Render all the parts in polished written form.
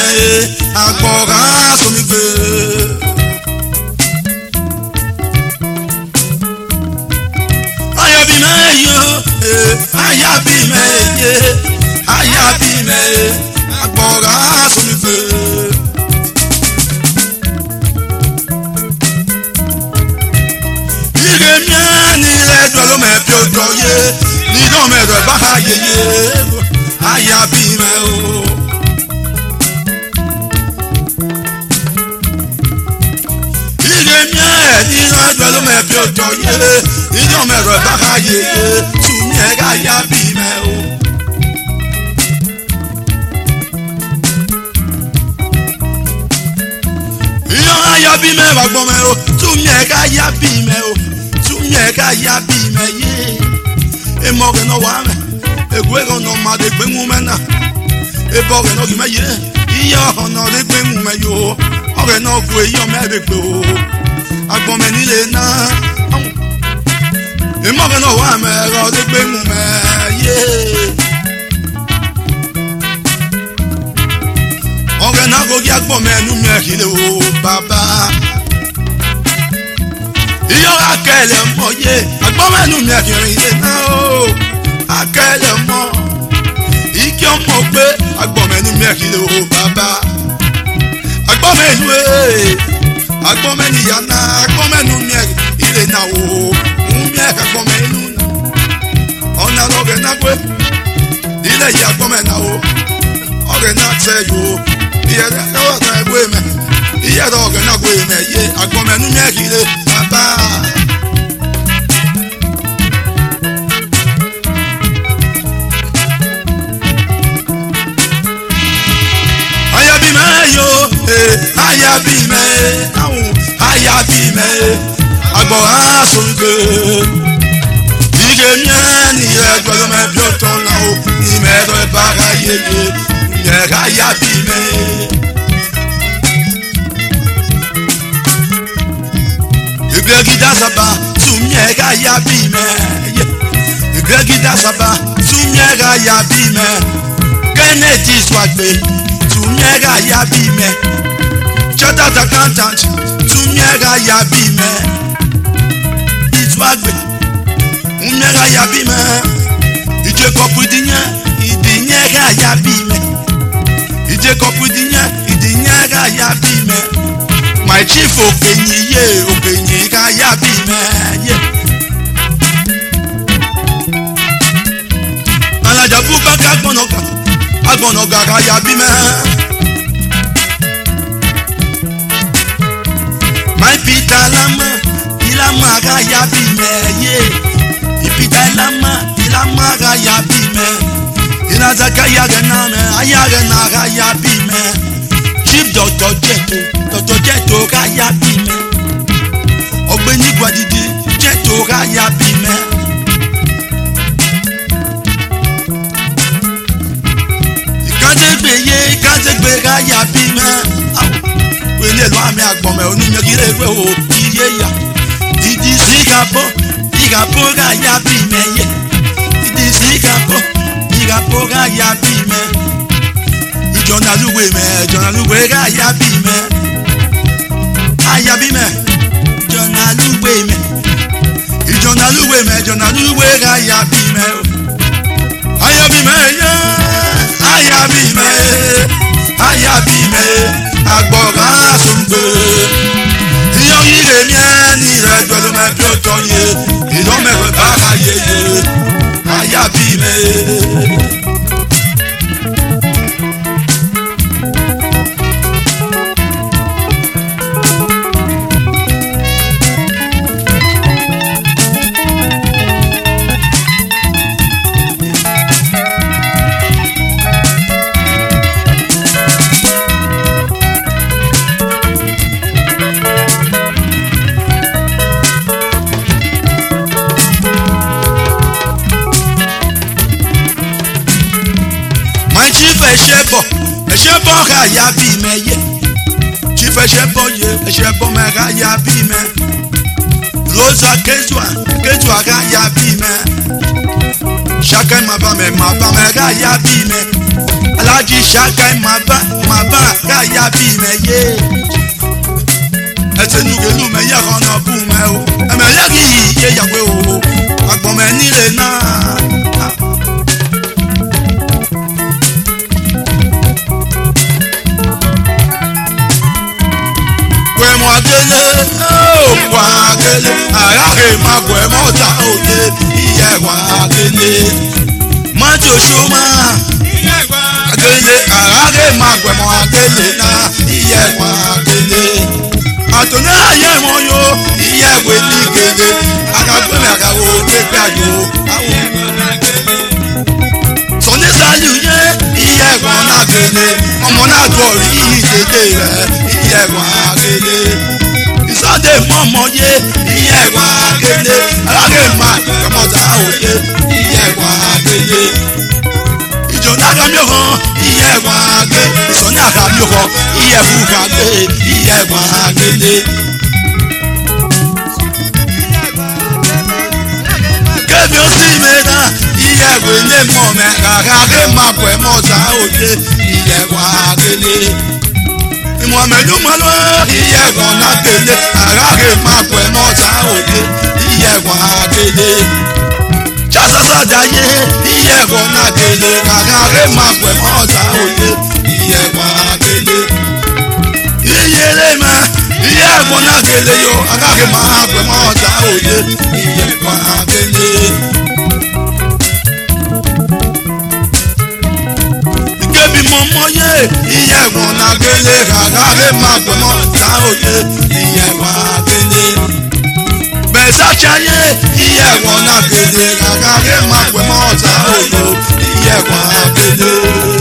agbora somigbe. Ayabime yo, ayabime ye, ayabime agbora somigbe. Iremiani le dolo me piodo ye, ni no me do baha ye ye, ayabime o. Dwello me pioto ye, ido me roba ye, tu miega ya bime o. Iyo ya bime wa gbome o, tu miega ya bime o, tu miega ya bime ye. E mo ke no wa me, e gwe go no ma de gbe mu me na. E bo ke no ki me ye, iyo no de gbe mu me yo, o ke no gwe yo me de gbe o. Agbon me nílé náà ìmọ̀ kan náà wà mẹ́rọ tó gbé mú mẹ́ yé ọ̀rẹ́ náà kò kí agbọ̀n mẹ́nu mẹ́kìlẹ̀ o bàbá iyọ̀ akẹ́lẹ̀ mọ́ yé agbọ̀n mẹ́nu mẹ́kìlẹ̀ ilé náà o akẹ́lẹ̀ mọ́ ike ọmọ pé agbọ̀n mẹ́nu mẹ́kìlẹ̀ o bàbá agbọ̀n mẹ́nu agbomeni yana agbomenu mie ile na wo mie agbomenu ona loge na gwe ile ya agbomena wo oge na tse yo iye na wa na gwe me iye loge na gwe me ye agbomenu mie ile baba ayabime yo ayabime ayabime agbora sonke igemiani egboro me bioton na o imedo bara yeye yera ayabime igregida saba tumiega ayabime igregida saba tumiega ayabime keneti swagbe tumiega ayabime Chartered accountant, tumiega ya bime. Itwagbe, umiega ya bime. Ije kopudinya, idinyega ya bime. Ije kopudinya, idinyega ya bime. My chief okenyiye, okenyega ya bime. Alajabu kaka agbonoga ya bime. My pita lama, ilama ga ya bime ye. Ipita lama, ilama ga ya bime. Ilazaka ya ganame, ayaga na ga ya bime. Chief Dr. Jeto ga ya bime. Ogbeni Gwadidi, Jeto ga ya bime. Ikazegbe ga ya bime. Wele lo ame agbome onime kire gbe o iye ya idi Singapore ga ya bime ye idi Singapore ga ya bime ijona luwe ga ya bime ayabime ijona luwe ga ya bime ayabime agbora sombe iyo ire miani re dwello me pioto ye ido me bara ye ayabime Eshebo ga ya bime ye Chief eshebo ye eshebo me ga ya bime Rosa Kezwa ga ya bime Shakai maba me ga ya bime Alaji Shakai maba ya bí mẹ́yẹ. Ẹ̀tẹ̀ nùgẹ̀lù mẹ́yẹ kan náà bù mẹ́ o. Ẹ̀mẹ̀yẹ kì í yé yàgbé o. Àgbọ̀mẹ̀ nílé náà. Wẹ̀mọ̀ akélé, wà akélé. Àràkè máa gbọ̀ ẹ̀ mọ́ta òde. Ìyẹ̀ wà akélé. Májò ṣọ́mà. Akélé, àràkè máa gbọ̀ ẹ̀ mọ́ akélé náà. Ìyẹ̀ wà akélé. Àtúnyẹ ayé wọn yo. Ìyẹ̀ wé ní gèlè. Akagbẹ́mẹ̀ àkàwọ̀ kékeré àjò. Sọ̀ní sálù yé. Ìyẹ̀ wà náà gèlè. Ọmọ náà gbọ̀ rí ìdèdè rẹ̀. Ìyẹ̀ wà gèlè. Ìsọdẹ mọ̀mọ́ yé. Ìyẹ̀ wà gèlè. Àràkè máa gbọ̀ ẹ̀ mọ́ta òde. Ìyẹ̀ wà gèlè. Ìjọba àkàmì ọ̀kan. Ìyẹ̀ wà gèlè. Ìsọ̀ní àkàmì ọ̀kan. Ìyẹ̀ fún kàgbé. Ìyẹ̀ wà gèlè. Kébì ó sì mẹ́ta. Ìyẹ̀ wè lé mọ̀ mẹ́. Àràkè máa gbọ̀ ẹ̀ mọ́ta òde. Ìyẹ̀ wà gèlè. Ìmọ̀ mẹ́lú mọ́lọ́. Ìyẹ̀ wà náà gèlè. Àràkè máa gbọ̀ ẹ̀ mọ́ta òde. Ìyẹ̀ wà gèlè. Sásásá jayé. Ìyẹ̀ wà náà gèlè. Àràkè máa gbọ̀ ẹ̀ mọ́ta òde. Ìyẹ̀ wà gèlè. Ìyẹlé ma. Ìyẹ̀ wà náà gèlè yo. Àràkè máa gbọ̀ ẹ̀ mọ́ta òde. Ìyẹ̀ wà gèlè. Ìkébì mọ̀mọ́ yé. Ìyẹ̀ wà náà gèlè. Àràkè máa gbọ̀ ẹ̀ mọ́ta òde. Ìyẹ̀ wà gèlè. Bẹ̀sàkíáyé. Ìyẹ̀ wà náà gèlè. Àràkè máa gbọ̀ ẹ̀ mọ́ta òde. Ìyẹ̀ wà gèlè.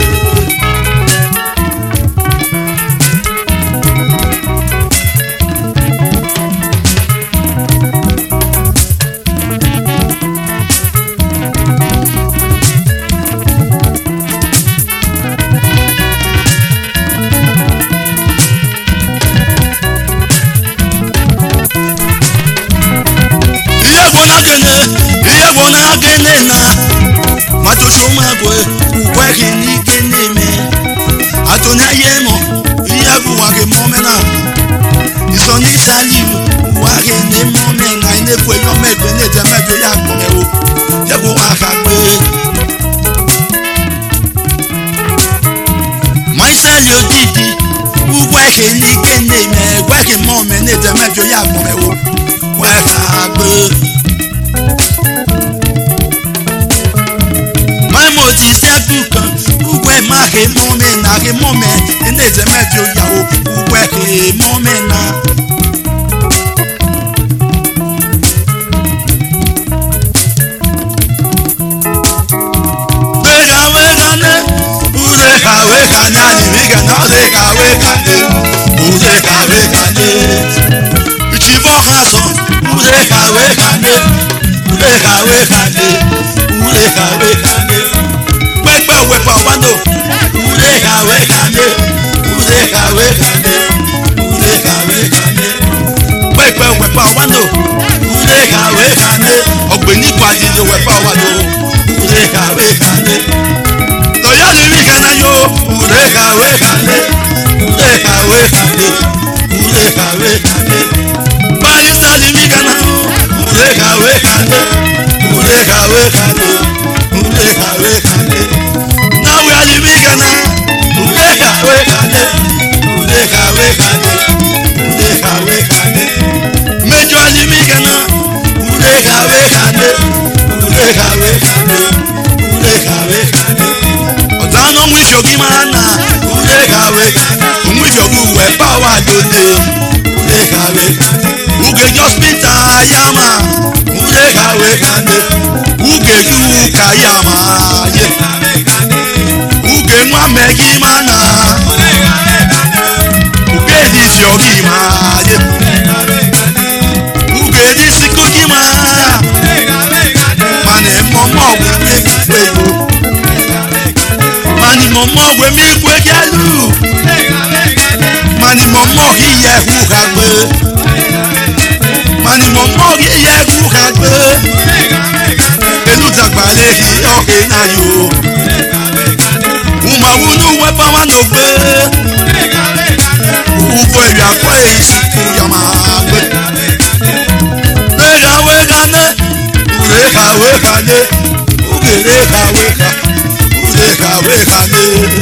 Ìyẹ̀ wà náà gèlè náà. Májò ṣọ́mà gbọ̀ ẹ̀ wúwẹ́ kì ní gèlè mẹ́. Àtúnyẹ ayé mọ̀. Ìyẹ̀ wà kì mọ́ mẹ́ náà. Ìsọ̀ní sálì wà kì ní mọ́ mẹ́ náà. Ilé fún ẹyọ mẹ́gbẹ́ ní ẹ̀jẹ̀ mẹ́jọ yà gbọ̀ mẹ́ o. Yẹ́kùn wà kàgbé. Máìsẹ́lì òjijì wúwẹ́ kì ní gèlè mẹ́. Wẹ́ kì mọ́ mẹ́ ní ẹ̀jẹ̀ mẹ́jọ yà gbọ̀ mẹ́ o. Wẹ́ kàgbé. Mo ti sẹ́kù kan, wúwẹ́ má ké mọ́ mi náà ké mọ́ mi, ilé ìtẹ́ mẹ́jọ yàwó, wúwẹ́ ké mọ́ mi náà. Wékàwékàné, wúlékàwékàné, àyìnbíkàná wúlékàwékàné, wúlékàwékàné. Ìtìbọ̀ kan sọ, wúlékàwékàné, wúlékàwékàné, wúlékàwékàné. Pẹ́pẹ́ wẹ̀pọ̀ wáńdò. Wúlékàwékàné, wúlékàwékàné, wúlékàwékàné. Pẹ́pẹ́ wẹ̀pọ̀ wáńdò. Wúlékàwékàné. Ọ̀gbẹ́ni Kwàdìdò wẹ̀pọ̀ wáńdò. Wúlékàwékàné. Lọ́yà ni mí kẹ́nà yó. Wúlékàwékàné, wúlékàwékàné, wúlékàwékàné. Barista ni mí kẹ́nà yó. Wúlékàwékàné, wúlékàwékàné, wúlékàwékàné. Náwó alimi kana. Wúlékàwékàné, wúlékàwékàné, wúlékàwékàné. Méjọ alimi kana. Wúlékàwékàné, wúlékàwékàné, wúlékàwékàné. Ọ̀tánà ń wíṣọ̀gì máa nà. Wúlékàwékàné. Ń wíṣọ̀gì wẹ̀ báwa lóde. Wúlékàwékàné. Wúgèjì hospital ayáma. Wúlékàwékàné. Wúgèjì kàyáma yé. Uge nwa megi mana. Uge di siogi ma ye. Uge di sikugi ma. Mani momo we mi kwe yo. Mani momo we mi kwe gelu. Mani momo hiye hu kagbe. Mani momo hiye hu kagbe. Elu tagbale hi oke na yo. Umawunu wepa wano gbe. lé ugere kàwé kà ugere kàwé kà lé.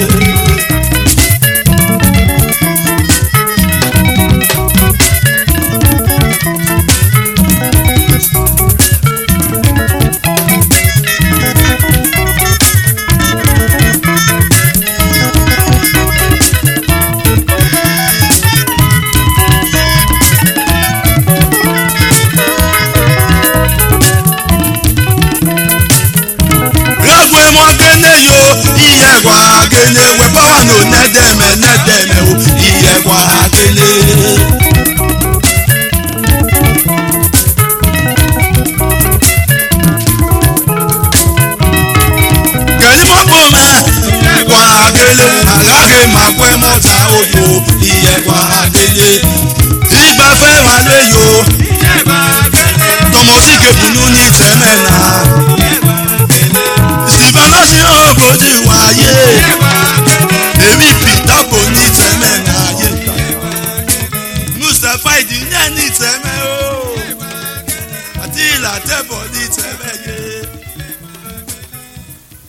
Gele we power no nedeme o iye kwa gele. Kẹ́ni mo kó mẹ́ iye kwa gele aláge máa pẹ́ mọ́ta oyo iye kwa gele. Ìgbà fẹ́ wà lé yo iye kwa gele. Tọmọ sí kebùnú ní tẹ́mẹ̀ náà. Ìsìnkú náà ṣe ọ̀bọ̀dì